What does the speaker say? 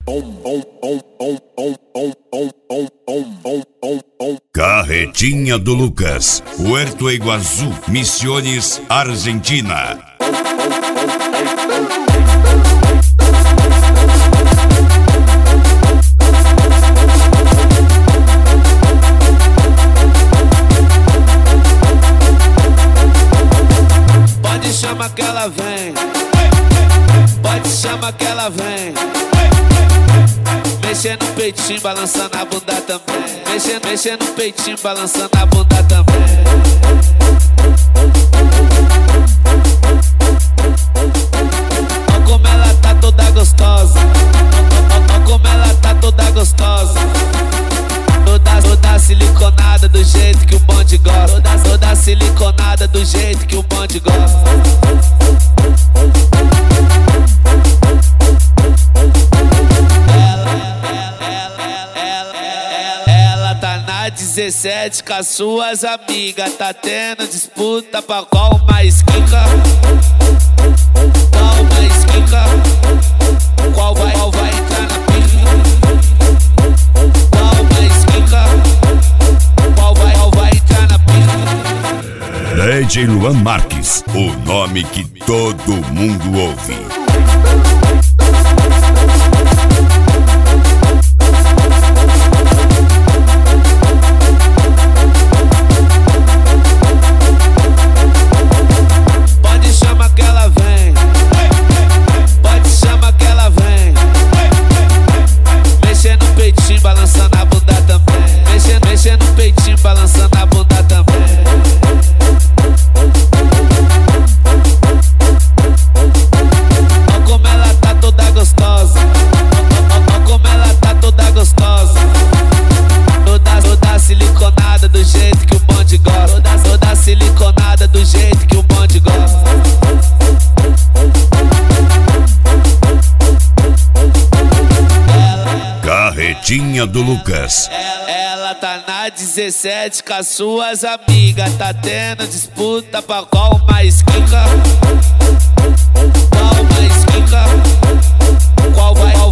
Carretinha do Lucas, Puerto Iguazú, Misiones, Argentina. Pode chamar que ela vem, pode chamar que ela vem. Mexendo no peitinho, balançando a bunda também. Mexendo no peitinho, balançando a bunda também. Olha como ela tá toda gostosa. Olha como ela tá toda gostosa. Toda siliconada do jeito que o bonde gosta. Toda siliconada do jeito que o bonde gosta. Ela tá na 17 com as suas amigas. Tá tendo disputa pra qual mais quica. Qual mais quica. Qual vai entrar na pica. Qual mais quica. Qual vai entrar na pica. DJ Luan Marques, o nome que todo mundo ouve. Pode chamar que ela vem, pode chamar que ela vem. Mexendo no peitinho, balançando a bunda também. Mexendo no peitinho, balançando a bunda também. Olha como ela tá toda gostosa. Olha como ela tá toda gostosa. Toda siliconada do jeito que o bonde gosta. Toda siliconada do jeito que o bonde gosta. Carretinha do Lucas. Ela tá na 17 com as suas amigas. Tá tendo disputa pra qual mais quica. Qual mais quica. Qual vai